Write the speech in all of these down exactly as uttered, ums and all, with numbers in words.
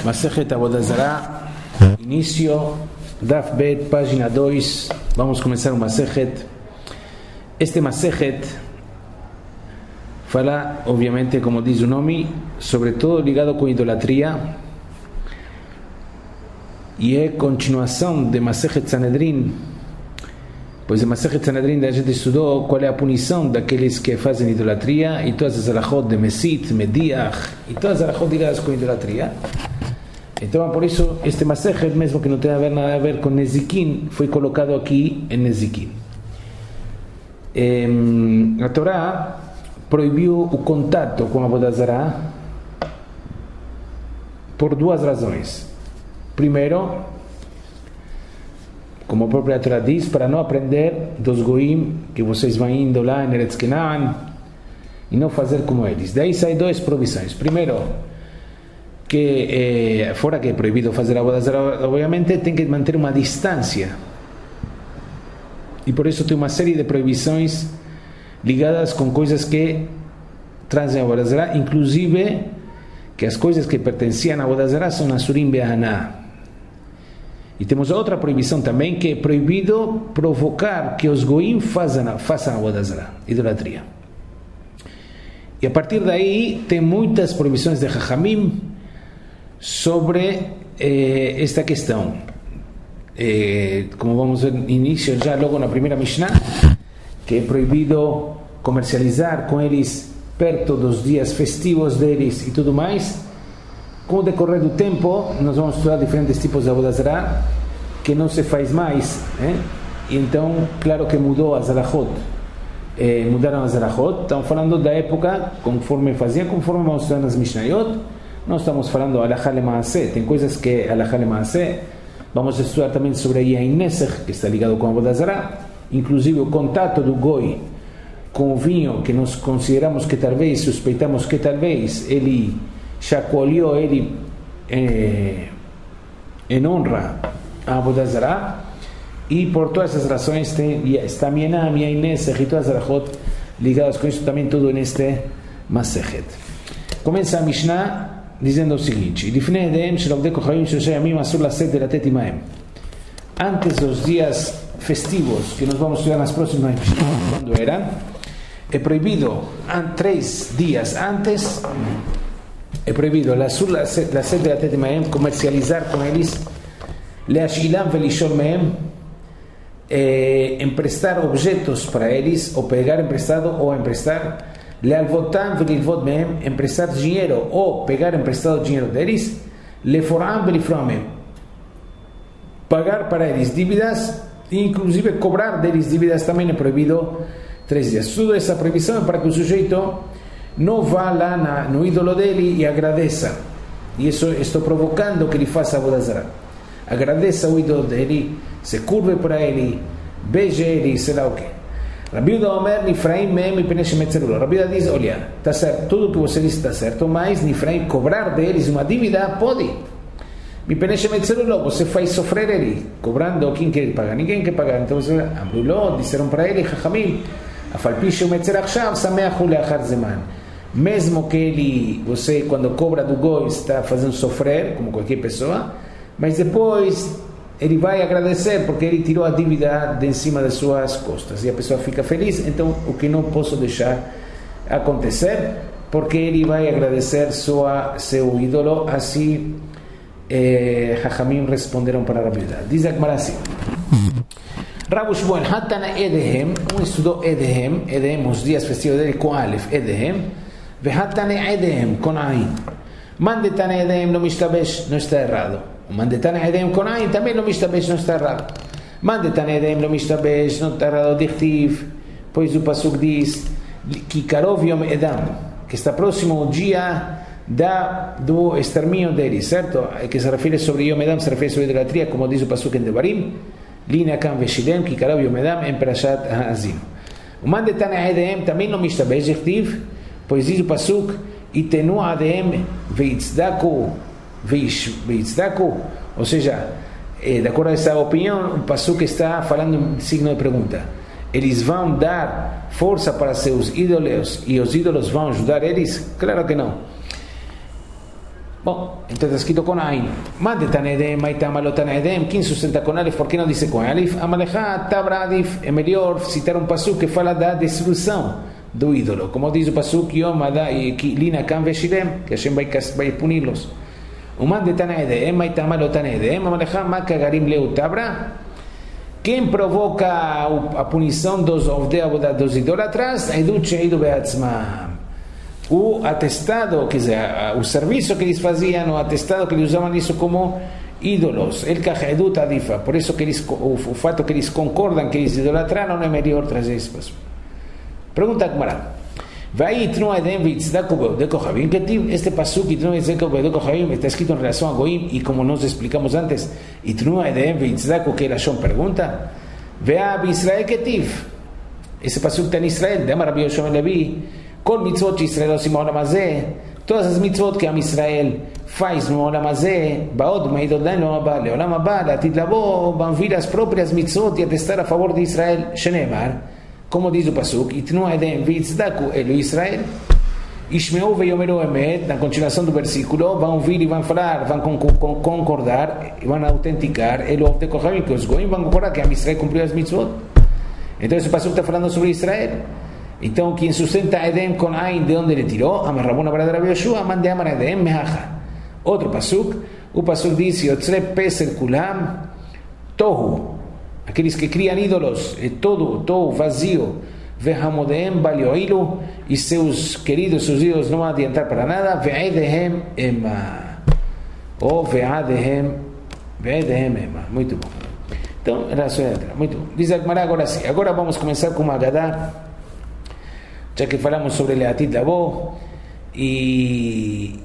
Masechet Avodah Zarah, início, Daf Bet, página dois. Vamos começar o Masechet. Este Masechet fala, obviamente, como diz o nome, sobretudo ligado com idolatria, e é continuação de Masechet Sanedrin, pois em Masechet Sanedrin a gente estudou qual é a punição daqueles que fazem idolatria e todas as alachot de Mesit, Mediach e todas as alachot ligadas com idolatria. Então, por isso, este Masechet, mesmo que não tenha nada a ver com Nezikin, foi colocado aqui em Nezikin. A Torá proibiu o contato com a Avodah Zarah por duas razões. Primeiro, como a própria Torá diz, para não aprender dos goim que vocês vão indo lá em Eretz Canaan e não fazer como eles. Daí saem duas proibições. Primeiro, que eh, fora que é proibido fazer a Avodah Zarah, obviamente tem que manter uma distância, e por isso tem uma série de proibições ligadas com coisas que trazem a Avodah Zarah, inclusive que as coisas que pertenciam a Avodah Zarah são Asurim Be'aná. E temos outra proibição também, que é proibido provocar que os goim façam, façam a Avodah Zarah, idolatria. E a partir daí tem muitas proibições de Chachamim sobre eh, esta questão. Eh, como vamos ver no início, já logo na primeira Mishnah, que é proibido comercializar com eles perto dos dias festivos deles e tudo mais. Com o decorrer do tempo, nós vamos estudar diferentes tipos de Avodah Zarah que não se faz mais, eh? E então, claro que mudou as alachot, eh, mudaram as alachot. Estamos falando da época conforme fazia, conforme vamos estudar nas Mishnayot. Nós estamos falando alachá lemaaseh, tem coisas que é alachá lemaaseh. Vamos estudar também sobre a Yain Nesech, que está ligado com a Avodah Zarah, inclusive o contato do goi com o vinho, que nós consideramos que talvez, suspeitamos que talvez ele chacoalhou ele eh, em honra a Avodah Zarah, e por todas essas razões tem está Mienam, Yain Nesech e todas as alachot ligadas com isso, também tudo neste Masechet. Começa a Mishnah dizendo o seguinte: antes dos dias festivos, que nós vamos estudar nas próximas Mishnah, quando eram, é proibido, três dias antes, é proibido la sede de Latet Maem, comercializar com eles, leashilam velishol meem, emprestar objetos para eles, ou pegar emprestado ou emprestar, lealvotam velilvot meem, emprestar dinheiro ou pegar emprestado dinheiro deles, leforam velifroam, pagar para eles dívidas, e inclusive cobrar deles dívidas também é proibido três dias. Toda essa proibição é para que o sujeito não vá lá na, no ídolo dele e agradeça. E isso estou provocando que ele faça a Avodah Zarah. Agradeça o ídolo dele, se curve para ele, beije ele, sei lá o que. Rabi Yehuda Omer, Nifraim meem mipnei shemetzeru. Rabi Yehuda diz: olha, está certo, tudo que você disse está certo, mas Nifraim, cobrar deles uma dívida, pode. Mipnei shemetzeru, você faz sofrer ele, cobrando. Quem quer pagar? Ninguém quer pagar. Então, Amruló, disseram para ele, Chachamim, afalpi shemetzer achshav, sameach leachar zeman. Mesmo que ele, você, quando cobra do goi, está fazendo sofrer, como qualquer pessoa, mas depois ele vai agradecer porque ele tirou a dívida de em cima das suas costas, e a pessoa fica feliz. Então, o que não posso deixar acontecer, porque ele vai agradecer sua, seu ídolo. Assim eh, Chachamim responderam para Rabi Yehuda. Diz a Gemara assim: Rabu Shmuel Hatana Edehem, um estudou Edehem, Edehem, os dias festivos dele com Aleph, Edehem, ve Hatana Edehem com Ain. Mandetana Edehem no Mishtabesh, não está errado. Mandetana Edehem com Ain também no Mishtabesh, não está errado. Mandetana Edehem no Mishtabesh, não está errado. Dichtiv, pois o Pasuk diz que Karov Yom Edam, que está próximo o dia da, do extermínio deles, certo? Que se refere sobre Yom Edam, se refere sobre idolatria, como diz o Pasuk em Devarim, Lina Kam Veshilem, que Karov Yom Edam, em Parashat Ha'azim. O Mandetana Edehem também no Mishtabesh, Dichtiv, pois diz o Pasuk, Itenu Adehem Veitzdaku Veitzdaku, ou seja, eh, de acordo a essa opinião, o Pasuk está falando um signo de pergunta. Eles vão dar força para seus ídolos e os ídolos vão ajudar eles? Claro que não. Bom, então está escrito com Ain. Mande Tanedem, Maitamalo Tanedem. Quem sustenta com Alif? Por que não disse com Alif? Amalechá, Tabradif. É melhor citar um passuco que fala da destruição do ídolo. Como diz o passuco, Yom Adai, Lina Kan Veshilem, que Hashem vai, vai puni-los. O mande Tanedem, Maitamalo Tanedem. Amalechá, Makagarim Leu Tabra. Quem provoca a punição dos dos idólatras? Edut Sheidu Beatzma. O atestado, quer dizer, o serviço que eles faziam, o atestado que eles usavam isso como ídolos, el kahedut adifa, por isso que eles, o, o fato que eles concordam que eles idolatraram é melhor trazer isso. Pergunta a Gemara. Vai itnu edem vitzdaku de kohavim, que este pasuk itnu vitzdaku de kohavim está escrito em relação a Goim, e como nós explicamos antes, itnu edem vitzdaku, que era Shon pergunta, vea Israel ketiv, esse pasuk está em Israel, de Rabbi Yoshua ben Levi. Kol mitzvot Israel osim olam hazeh, todas as mitzvot que Am Israel faz no olam hazeh, baod meidod leno abba, leolam abba, leatid labo, vão vir as próprias mitzvot e atestar a favor de Israel, shenemar, como diz o pasuk, itnu edem vitzdaku elu Israel, ishmeu veyomeru emet, na continuação do versículo, vão vir e vão falar, vão concordar, vão autenticar, elu of de kohavim, que os goim vão concordar que Am Israel cumpriu as mitzvot. Então esse pasuk está falando sobre Israel. Então, quem sustenta Edem com Ain, de onde ele tirou? Amar Rabuna para Rabbi Yoshua, mande Amar Edem mehacha. Outro pasuk, o pasuk diz, Yotzre Peser Kulam, Tohu, aqueles que criam ídolos, é todo, todo vazio, Vehamodem Balioilu, e seus queridos, seus ídolos não vão adiantar para nada, Ve'edehem Ema, ou Ve'adehem, Ve'edehem Ema, muito bom. Então, era só entrar, muito bom. Diz a Gemara agora sim, agora vamos começar com uma Agadá, já que falamos sobre Leatid Labo e,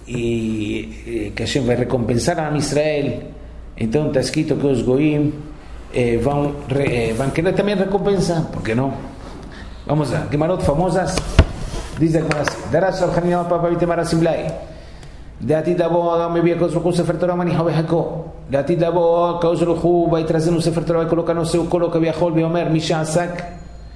e que Hashem vai recompensar a Israel, então está escrito que os Goim eh, vão, eh, vão querer também recompensar, por que não? Vamos lá, Gemarot famosas, diz a Gemara assim, Daras al Hanina Papa Vitemara Simlai, Leatid Labo me via que os Ruhu Sefer Torah Maniha Behako, Leatid Labo que os Ruhu vai trazer no Sefer Torah, vai colocar no seu colo que viajou, Beomer, Misha Asak,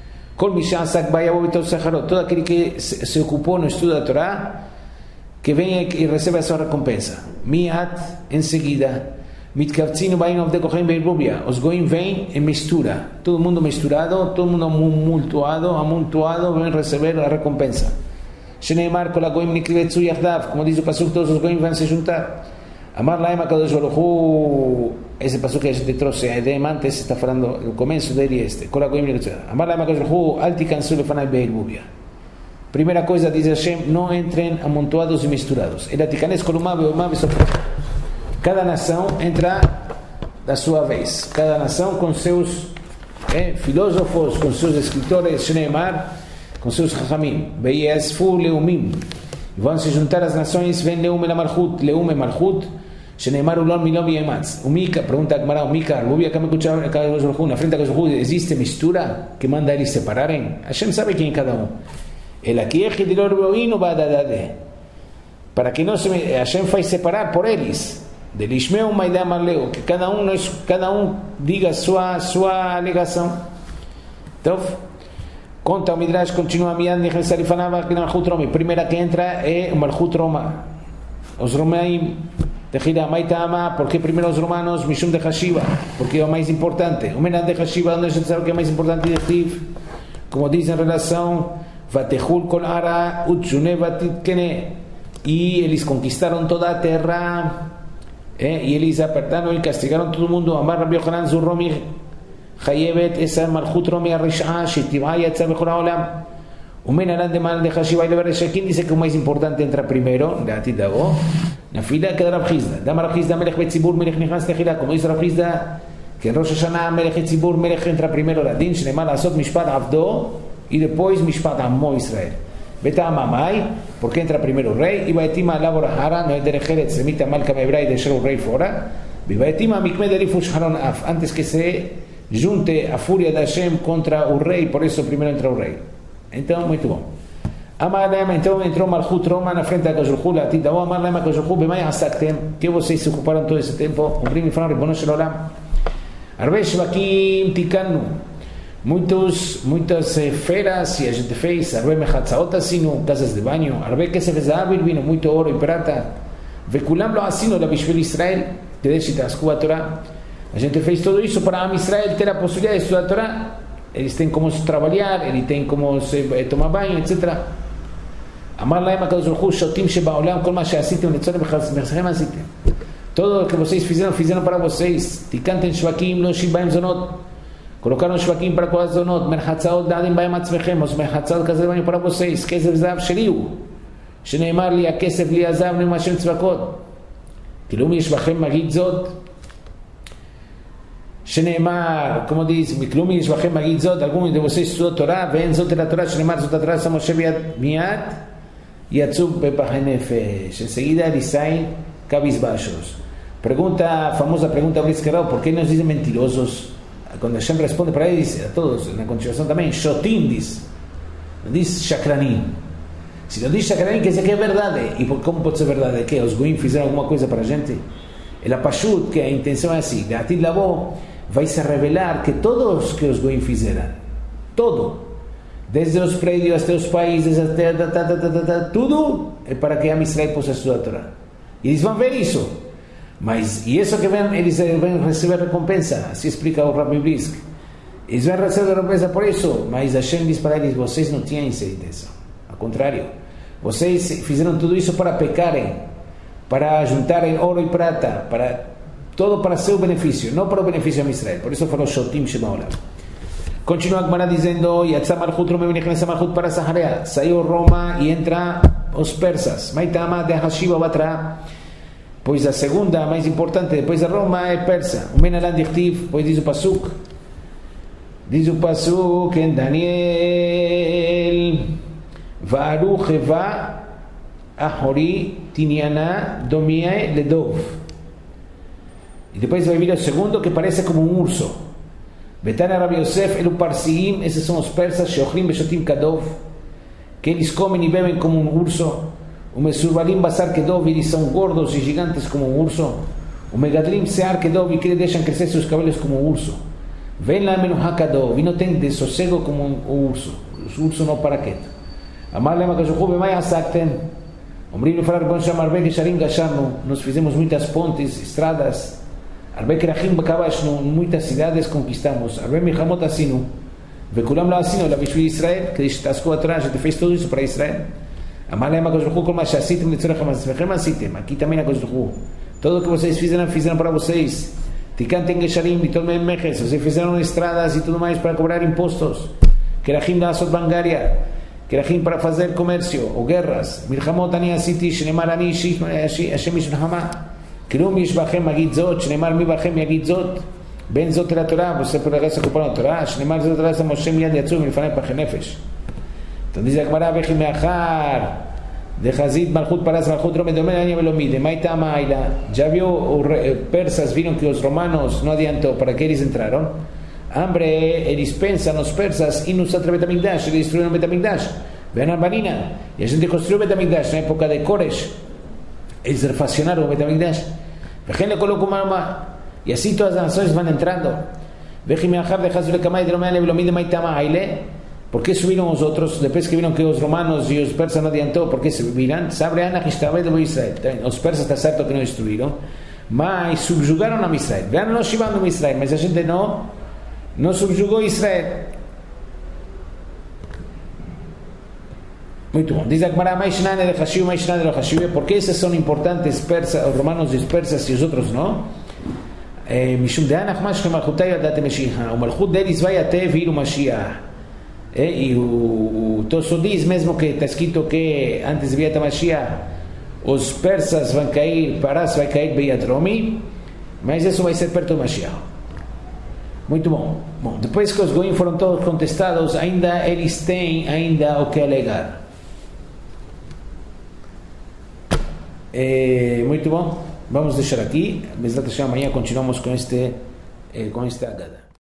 todo aquele que se ocupou no estudo da Torá, que venha e receba a sua recompensa. Miat, em seguida, Mitkavtzinu Bain of the Kohen Beirubia, os Goim vêm em mistura, todo mundo misturado, todo mundo amontoado, amontoado, vem receber a recompensa. Sheneimar Kol HaGoim Nikrivetzu Yachdav, como diz o pasuk, todos os Goim vão se juntar. Amar Laem HaKadosh Baruch Hu, esse pasuk que a gente trouxe a Edem antes, está falando o começo dele este. Amar Laem HaKadosh Baruch Hu, al tikansu lefanai be'ilbubia. Primeira coisa, diz Hashem, não entrem amontoados e misturados. Ela tikanes kolumá be'umá be'sofra. Cada nação entra da sua vez. Cada nação com seus eh, filósofos, com seus escritores, Shneimar, com seus chachamim. Be'yasfu leumim. Vão se juntar as nações, vem leum el malchut, leum el malchut, Sheneimar ulon milom yematz. Umika, pergunta a Gemara, Umika, Rubia, que me escuchaba na frente a Koshul, existe mistura que manda eles separarem? Hashem sabe quem é cada um. El aqui é Hidilor Beoino Badadade. Para que não se Hashem faz separar por eles. Del Ishmeu Maidam Arleu, que cada um, cada um diga sua, sua alegação. Então, conta o Midrash, continua Mian Nechesar e Fanava que Malchut Romi. Primeira que entra é o Malchut Roma. Os Romaim, Tejida Maitama, porque primeiro os romanos, Mishum de Hashiva, porque é o mais importante. O Menan de Hashiva, onde a gente sabe o que é mais importante de Tiv, como diz em relação, Vatehul Kol Ara, Utsune Vatitkene, e eles conquistaram toda a terra, eh, e eles apertaram e castigaram todo mundo. Amar Rabbi Yochanan Zurromi, Chayevet esa Malchut Romi Arishah, Shetivah Yatzah Bechol HaOlam. O Menan de Man de Hashiva, quem dice que o mais importante entra primeiro, de Atid Davo, na fila queda Rav Hizda. Dama Rav Hizda Melech Betzibur Melech Nichnas Techila, como dice Rav Hizda, que en Rosh Hashanah Melech Betzibur Melech entra primeiro la din, Shneimar Asot Mishpat Avdo, e depois Mishpat Amo Israel. Beta Amamai, porque entra primeiro o rei, e Baetima Labor Hara, no é Derecheret, Semita Malka Mebrai, deixar o rei fora, e Baetima Mikmed Elifush Haron Af, antes que se junte a fúria da Hashem contra o rei, por isso primeiro entra o rei. Então, muito bom. Amarlema, então entrou Malchut Roma na frente da Koshul, a Tida, Amarlema Koshul, Bemai Asaktem, que vocês se ocuparam todo esse tempo, cumprindo e falando, Ribono Shel Olam. Arbesh Bakim Tikanu, muitos, muitas eh, feras, e a gente fez, Arbe Mechatzaot Asinu, casas de banho, Arbe que se fez ábil, vino muito ouro e prata, Vekulam lo asino la Bishvil Israel, Kedesh Itasku a Torá. A gente fez tudo isso para a Israel ter a possibilidade de estudar a Torá. Eles têm como trabalhar, eles têm como se, tomar banho, etcétera. Amar laem HaKadosh Baruch Hu, shotim shebaolam, kol ma she'asitem letzorem b'chazmechem asitem. Todo o que vocês fizeram, fizeram para vocês. Tikanten shvakim, lo shil baem zonot. Colocaram shvakim para qual zonot. Merhatzaot dadim baem atzmechem. Os merhatzaot kazer banho para vocês. Kesef zav sheliu. Sheneimar li הכסף לי הזהב נאום השם צבקות. כלום יש בכם מגיד זאת. שנאמר, כמו diz, כלום יש בכם מגיד זאת, algum de vocês estudou a Torá, ואין זאת אל התורה, שנאמר זאת התורה, שם משה מיד, יצאו בפחי נפש. Enseguida eles saem cabisbaixos. Pergunta, famosa pergunta a Brice Carrao, ¿por qué nos dicen mentirosos? Quando Hashem responde para eles, a todos, na continuação também, shotim diz, não diz shakranim. Se não diz shakranim, quer dizer que é verdade. E como pode ser verdade? Que os goim fizeram alguma coisa para a gente? Ela pashut, que a intenção é assim, Gatid Labo vai se revelar que todos que os goim fizeram, todo, desde os prédios até os países, até ta, ta, ta, ta, ta, tudo é para que a Israel possa estudar a Torá. E eles vão ver isso. Mas, e isso que vem, eles vão receber recompensa. Assim explica o Rabbi Brisk. Eles vão receber recompensa por isso. Mas Hashem diz para eles, vocês não tinham certeza. Ao contrário, vocês fizeram tudo isso para pecarem, para juntarem ouro e prata, para, todo para seu benefício, não para o benefício de Israel. Por isso falou Shotim Shebaolam. Continua a Gemara dizendo, Yatzah Malchut Roma v'nechnesa Malchut para Saharea. Saiu Roma e entra os persas. Maitama de Hashiva Batra. Pois a segunda, a mais importante, depois da Roma, é persa. O Menalan Dichtiv, pois diz o Pasuk. Diz o Pasuk em Daniel. Va'aru Cheva Ahori Tiniana Domie Ledov. E depois vai vir o segundo, que parece como um urso. Betana Rabbi Yosef, Elu Parsiim, esses são os persas, Sheochlim Beshotim Kadov, que eles comem e bebem como um urso. O Mesurbalim Basar Kedov, eles são gordos e gigantes como um urso. O Megadlim Sear Kedov, que eles deixam crescer seus cabelos como um urso. Vem lá Menuha Kadov, e não tem dessossego como um urso. O urso não para quieto. Amar Lema Kajuhu, Bemai Asakten. Omrim Lefarar Bon Sham Arbe Gesharim Gasharnu, nós fizemos muitas pontes, estradas. Arbe Kerachim Bakabash, muitas cidades conquistamos. Arbe Milhamot Asinu. Vekulam Lo Asinu, La Bishvil Israel, que Tasku Atrás, a gente fez tudo isso para Israel. Amalem HaKadosh Baruch Hu, kol ma she'asitem letzorech ha'matzvechem asitem. Aqui também HaKadosh Baruch Hu. Tudo o que vocês fizeram, fizeram para vocês. Tikanten gesharim litot mehem meches. Vocês fizeram estradas e tudo mais para cobrar impostos. Kerachim la'asot bangaria. Kerachim para fazer comércio ou guerras. Milchamot ani asiti, shenemar ani Hashem ish milchama. Kilum ish bachem magid zot, shenemar mi bachem yagid zot. Ben zot el HaTorah, você por acaso ocuparam a Torá. Shenemar zot el HaTorah, Moshe miyad yatzum milfanei pachei nefesh. Então diz a Gemara, Vechi meachar de Hazid Malchut Paras Malchut Rome Domen Ani Velomide Maita Maila. Já viu, os persas viram que os romanos não adiantou, para que eles entraram. Hambre, eles pensam, os persas, e nos através do Betamigdash, eles destruíram o Betamigdash. Vean a Banina, e a gente construiu o Betamigdash na época de Koresh. Eles refacionaram o Betamigdash. Vechen le colocou uma, e assim todas as nações vão entrando. Vechi meachar de Hazid Lekamai de Rome Ani Velomide Maita Maile. ¿Por qué subieron os outros? Depois que viram que os romanos e os persas não adiantou, ¿por qué se viram? Sabe Ana que estava de Israel. Os persas está certo que não destruíram, mas subjugaram a Israel. Vean, não chivando a Israel, mas a gente não, não subjugou Israel. Muito bom. Diz a Gemara, mais nada de Hashiv, mais nada de Hashiv. ¿Por qué esses são importantes, persas, os romanos e os persas, e os outros não? Mishum de Anach Mash Malchutai Adat Meshiach. O Malchut deles vai até vir o Mashiach. É, e o, o Tosso diz mesmo que está escrito que antes de vir a Mashiach os persas vão cair, Paras vai cair Beyat Romi, mas isso vai ser perto do Mashiach. Muito bom. Bom, depois que os goim foram todos contestados, ainda eles têm ainda o que alegar. É, muito bom. Vamos deixar aqui. Amanhã continuamos com este com esta agada.